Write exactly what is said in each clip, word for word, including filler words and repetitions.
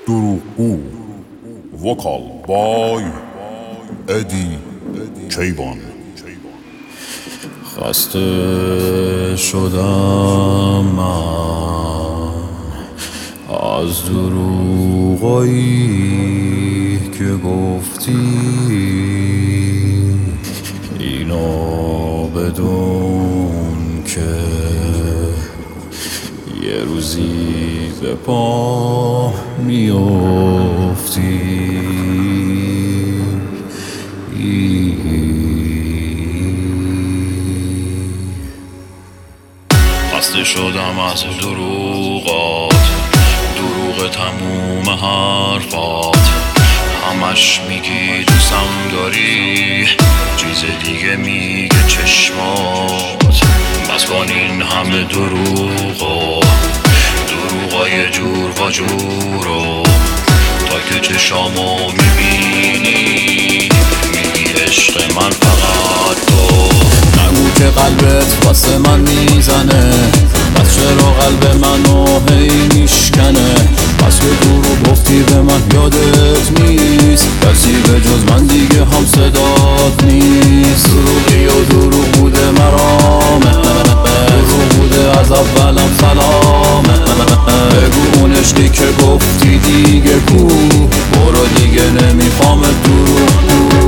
دروغگو وکال بای ادی کیوان. خسته شدم من از دروغایی که گفتی، اینو بدون که یه روزی به پا میافتی. خسته شدم از دروغات، دروغ تموم حرفات. همش میگی دوستم داری، چیز دیگه میگه چشمات. بس کن این همه دروغو، دروغای جور و جورو، تا که چشامو میبینی میگی عشق من فقط تو. نگو که قلبت واسه من میزنه، بس چرا قلب منو هی میشکنه. بس که دروغ گفتی به من یادت نیست، کسی به جز من دیگه هم صدات نیست. دروغی و دروغ بوده مرامه، دروغ بوده از اولم سلامه. بگو اون عشقی که گفتی دیگه کو، برو دیگه نمیخوام دروغ کو.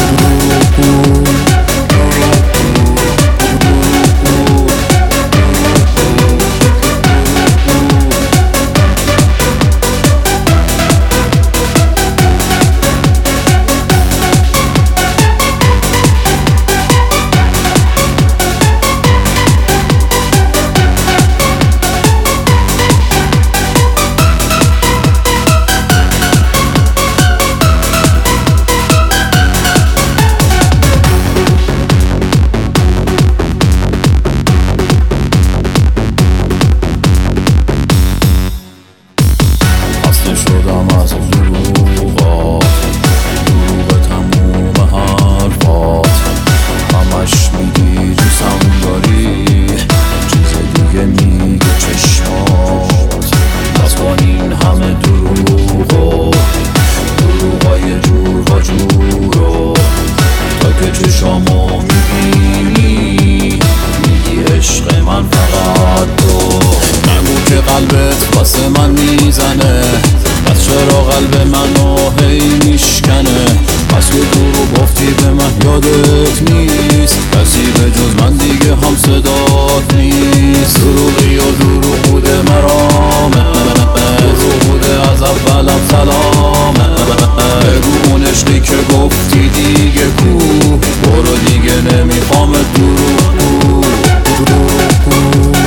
شدم از دروغات، دروغ تموم حرفات. همش میگی دوستم داری، چیز دیگه میگه چشمات. بس کن این همه دروغو، دروغای جور و جورو، تا که چشامو میبینی میگی عشق من فقط تو. نگو که قلبت واسه من میزنه، بس چرا قلب منو هی میشکنه. بس که دروغ گفتی به من یادت نیست، کسی به جز من دیگه هم صدات نیست. دروغی و دروغ بوده مرامه، دروغ بوده از اولم سلامه. بگو اون عشقی که گفتی دیگه کو، برو دیگه نمیخوام دروغ کو. دروغ کو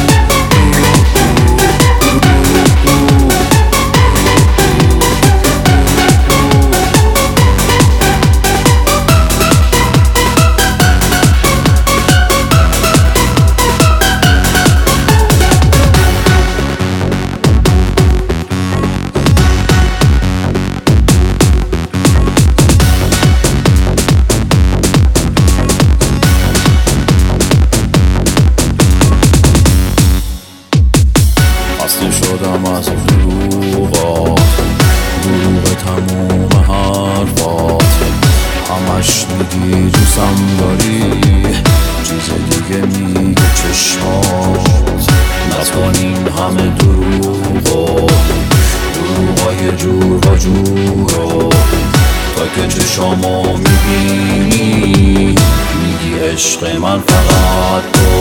شدم از دروغات، دروغ تموم حرفات. همش میگی دوستم داری، چیز دیگه میگه چشمات. بس کن این همه دروغو، دروغای جور و جورو، تا که چشامو میبینی میگی عشق من فقط تو.